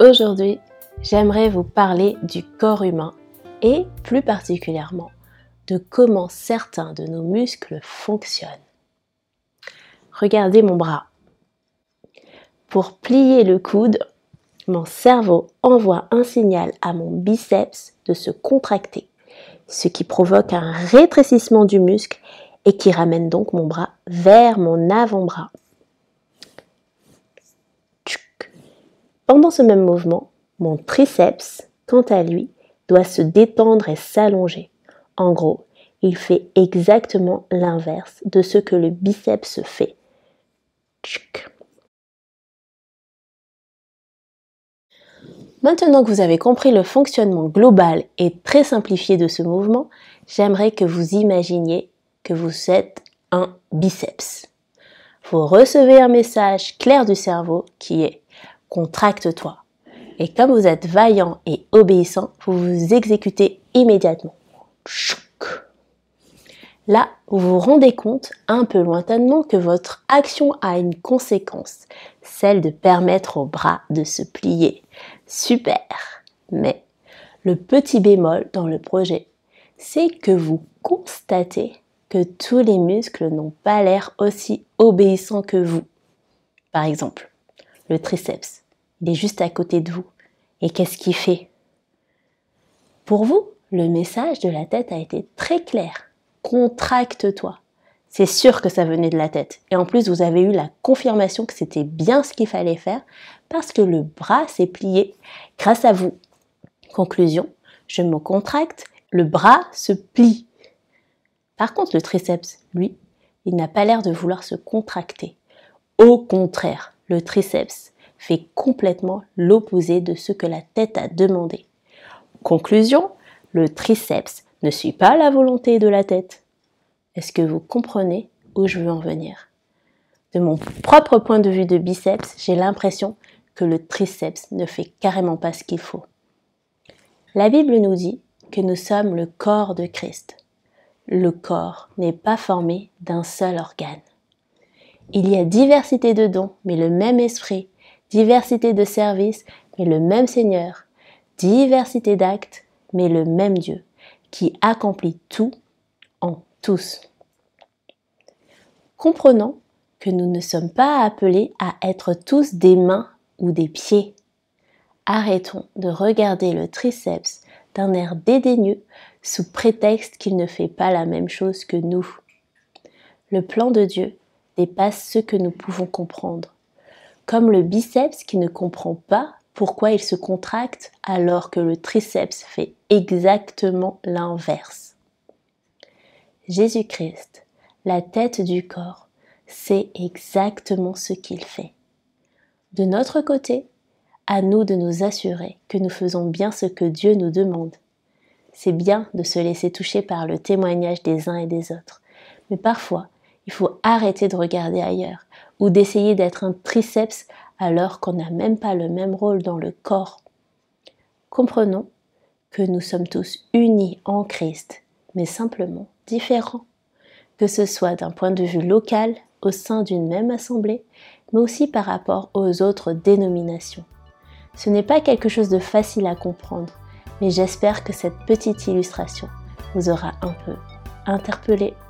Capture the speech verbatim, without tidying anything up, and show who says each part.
Speaker 1: Aujourd'hui, j'aimerais vous parler du corps humain et plus particulièrement de comment certains de nos muscles fonctionnent. Regardez mon bras. Pour plier le coude, mon cerveau envoie un signal à mon biceps de se contracter, ce qui provoque un rétrécissement du muscle et qui ramène donc mon bras vers mon avant-bras. Pendant ce même mouvement, mon triceps, quant à lui, doit se détendre et s'allonger. En gros, il fait exactement l'inverse de ce que le biceps fait. Maintenant que vous avez compris le fonctionnement global et très simplifié de ce mouvement, j'aimerais que vous imaginiez que vous êtes un biceps. Vous recevez un message clair du cerveau qui est « contracte-toi ». Et comme vous êtes vaillant et obéissant, vous vous exécutez immédiatement. Là, vous vous rendez compte un peu lointainement que votre action a une conséquence, celle de permettre au bras de se plier. Super! Mais le petit bémol dans le projet, c'est que vous constatez que tous les muscles n'ont pas l'air aussi obéissants que vous. Par exemple, le triceps, il est juste à côté de vous. Et qu'est-ce qu'il fait? Pour vous, le message de la tête a été très clair. Contracte-toi. C'est sûr que ça venait de la tête. Et en plus, vous avez eu la confirmation que c'était bien ce qu'il fallait faire parce que le bras s'est plié grâce à vous. Conclusion, je me contracte, le bras se plie. Par contre, le triceps, lui, il n'a pas l'air de vouloir se contracter. Au contraire, le triceps fait complètement l'opposé de ce que la tête a demandé. Conclusion, le triceps ne suit pas la volonté de la tête. Est-ce que vous comprenez où je veux en venir? De mon propre point de vue de biceps, j'ai l'impression que le triceps ne fait carrément pas ce qu'il faut. La Bible nous dit que nous sommes le corps de Christ. Le corps n'est pas formé d'un seul organe. Il y a diversité de dons, mais le même esprit, diversité de services, mais le même Seigneur, diversité d'actes, mais le même Dieu, qui accomplit tout en tous. Comprenons que nous ne sommes pas appelés à être tous des mains ou des pieds. Arrêtons de regarder le triceps d'un air dédaigneux sous prétexte qu'il ne fait pas la même chose que nous. Le plan de Dieu dépasse ce que nous pouvons comprendre. Comme le biceps qui ne comprend pas pourquoi il se contracte alors que le triceps fait exactement l'inverse. Jésus-Christ, la tête du corps, sait exactement ce qu'il fait. De notre côté, à nous de nous assurer que nous faisons bien ce que Dieu nous demande. C'est bien de se laisser toucher par le témoignage des uns et des autres, mais parfois, il faut arrêter de regarder ailleurs ou d'essayer d'être un triceps alors qu'on n'a même pas le même rôle dans le corps. Comprenons que nous sommes tous unis en Christ, mais simplement différents, que ce soit d'un point de vue local au sein d'une même assemblée, mais aussi par rapport aux autres dénominations. Ce n'est pas quelque chose de facile à comprendre, mais j'espère que cette petite illustration vous aura un peu interpellé.